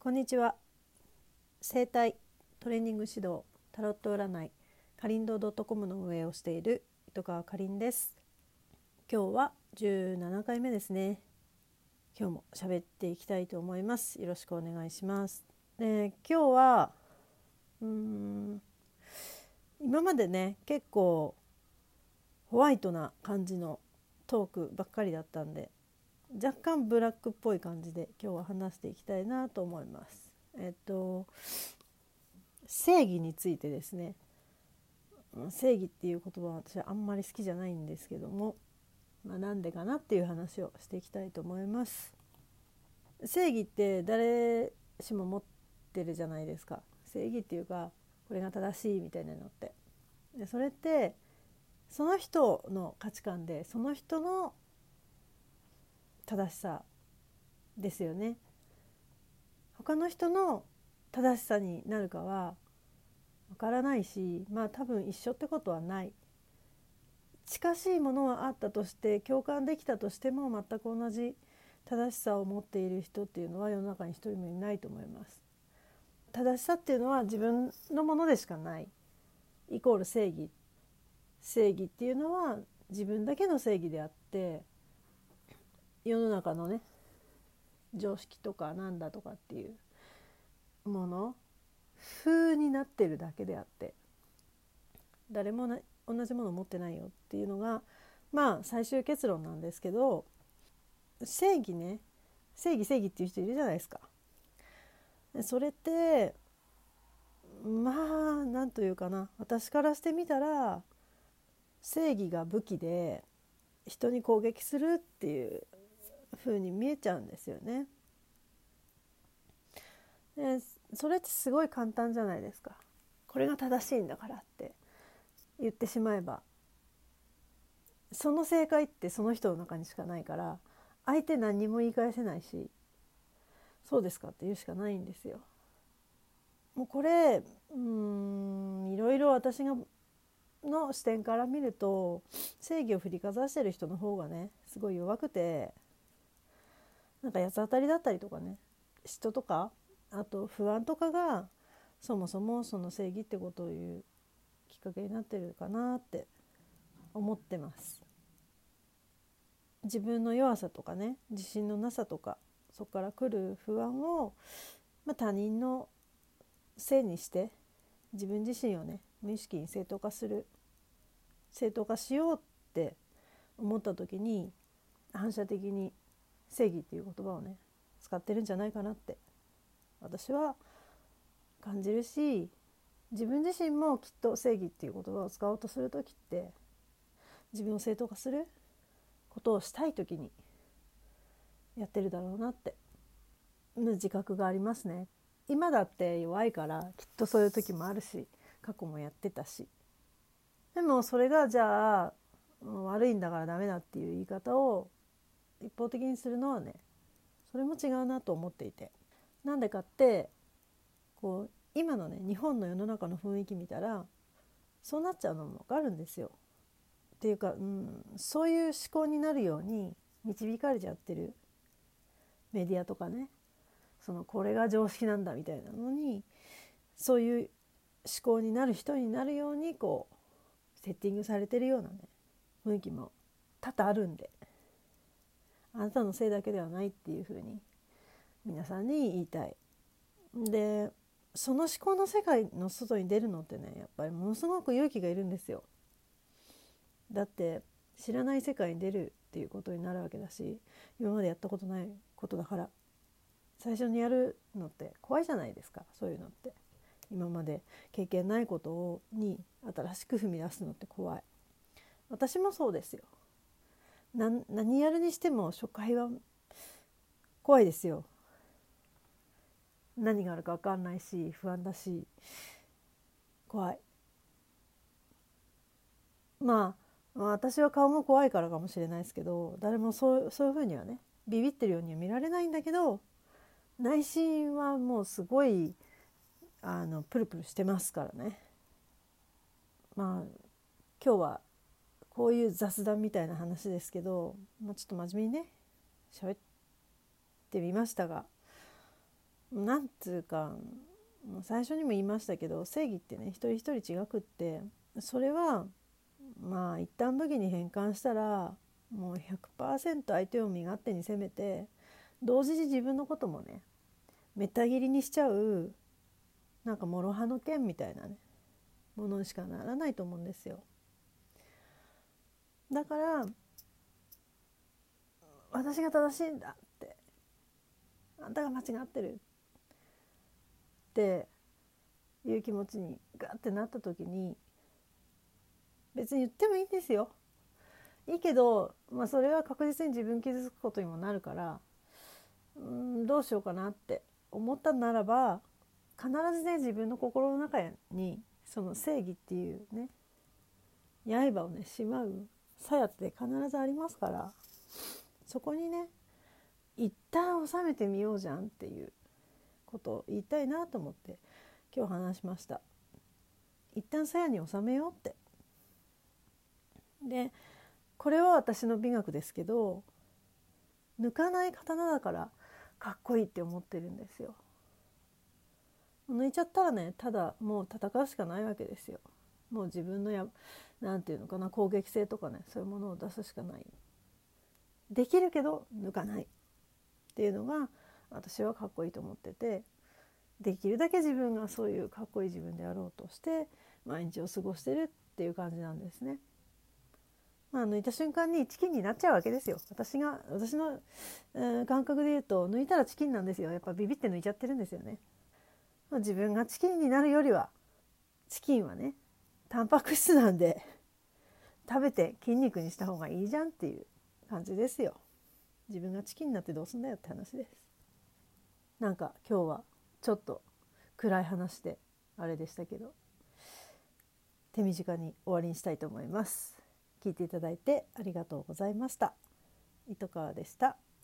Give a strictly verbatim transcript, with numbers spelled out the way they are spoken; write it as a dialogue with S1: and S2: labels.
S1: こんにちは。生態トレーニング指導タロット占いかりんどう .com の運営をしている糸川かりんです。今日はじゅうななかいめですね。今日も喋っていきたいと思います。よろしくお願いします。で、今日はうーん今までね結構ホワイトな感じのトークばっかりだったんで、若干ブラックっぽい感じで今日は話していきたいなと思います。えっと正義についてですね。正義っていう言葉は私はあんまり好きじゃないんですけども、まあ、なんでかなっていう話をしていきたいと思います。正義って誰しも持ってるじゃないですか。正義っていうかこれが正しいみたいなのって。でそれってその人の価値観でその人の正しさですよね。他の人の正しさになるかはわからないし、まあ多分一緒ってことはない。近しいものはあったとして共感できたとしても全く同じ正しさを持っている人っていうのは世の中に一人もいないと思います。正しさっていうのは自分のものでしかないイコール正義。正義っていうのは自分だけの正義であって、世の中のね常識とかなんだとかっていうもの風になってるだけであって、誰もな同じものを持ってないよっていうのがまあ最終結論なんですけど、正義ね正義正義っていう人いるじゃないですか。それってまあなんというかな、私からしてみたら正義が武器で人に攻撃するっていう風に見えちゃうんですよね。でそれってすごい簡単じゃないですか。これが正しいんだからって言ってしまえば、その正解ってその人の中にしかないから相手何にも言い返せないし、そうですかって言うしかないんですよ。もうこれうーんいろいろ私がの視点から見ると正義を振りかざしてる人の方がねすごい弱くて、なんか八つ当たりだったりとかね、嫉妬とかあと不安とかがそもそもその正義ってことを言うきっかけになってるかなって思ってます。自分の弱さとかね自信のなさとかそこから来る不安を、まあ、他人のせいにして自分自身をね無意識に正当化する正当化しようって思った時に反射的に正義っていう言葉をね使ってるんじゃないかなって私は感じるし、自分自身もきっと正義っていう言葉を使おうとする時って自分を正当化することをしたい時にやってるだろうなって自覚がありますね。今だって弱いからきっとそういう時もあるし過去もやってたし、でもそれがじゃあ悪いんだからダメだっていう言い方を一方的にするのはねそれも違うなと思っていて、なんでかってこう今のね日本の世の中の雰囲気見たらそうなっちゃうのも分かるんですよ。っていうか、うん、そういう思考になるように導かれちゃってるメディアとかね、そのこれが常識なんだみたいなのにそういう思考になる人になるようにこうセッティングされてるようなね雰囲気も多々あるんで、あなたのせいだけではないっていう風に皆さんに言いたい。でその思考の世界の外に出るのってねやっぱりものすごく勇気がいるんですよ。だって知らない世界に出るっていうことになるわけだし、今までやったことないことだから最初にやるのって怖いじゃないですか。そういうのって今まで経験ないことをに新しく踏み出すのって怖い。私もそうですよ。な何やるにしても初回は怖いですよ。何があるか分かんないし不安だし怖い。まあ私は顔も怖いからかもしれないですけど、誰もそう、そういうふうにはねビビってるようには見られないんだけど、内心はもうすごいあのプルプルしてますからね。まあ今日はこういう雑談みたいな話ですけど、まあ、ちょっと真面目にね喋ってみましたが、 なんつうか、最初にも言いましたけど、正義ってね、一人一人違くって、それはまあ一旦武器に変換したらもう ひゃくパーセント 相手を身勝手に攻めて、同時に自分のこともねめった切りにしちゃう、なんか諸刃の剣みたいなねものにしかならないと思うんですよ。だから私が正しいんだって、あんたが間違ってるっていう気持ちにガッてなった時に、別に言ってもいいんですよ。いいけど、まあ、それは確実に自分傷つくことにもなるから、うーんどうしようかなって思ったならば、必ずね自分の心の中にその正義っていうね刃をねしまう鞘って必ずありますから、そこにね一旦収めてみようじゃんっていうことを言いたいなと思って今日話しました。一旦鞘に収めようって。でこれは私の美学ですけど、抜かない刀だからかっこいいって思ってるんですよ。抜いちゃったらね、ただもう戦うしかないわけですよ。もう自分のやなんていうのかな、攻撃性とかね、そういうものを出すしかない。できるけど抜かないっていうのが私はかっこいいと思ってて、できるだけ自分がそういうかっこいい自分であろうとして毎日を過ごしてるっていう感じなんですね。まあ、抜いた瞬間にチキンになっちゃうわけですよ。私が私の、えー感覚で言うと、抜いたらチキンなんですよ。やっぱビビって抜いちゃってるんですよね。まあ、自分がチキンになるよりは、チキンはねタンパク質なんで食べて筋肉にした方がいいじゃんっていう感じですよ。自分がチキンになってどうすんだよって話です。なんか今日はちょっと暗い話であれでしたけど、手短に終わりにしたいと思います。聞いていただいてありがとうございました。糸川でした。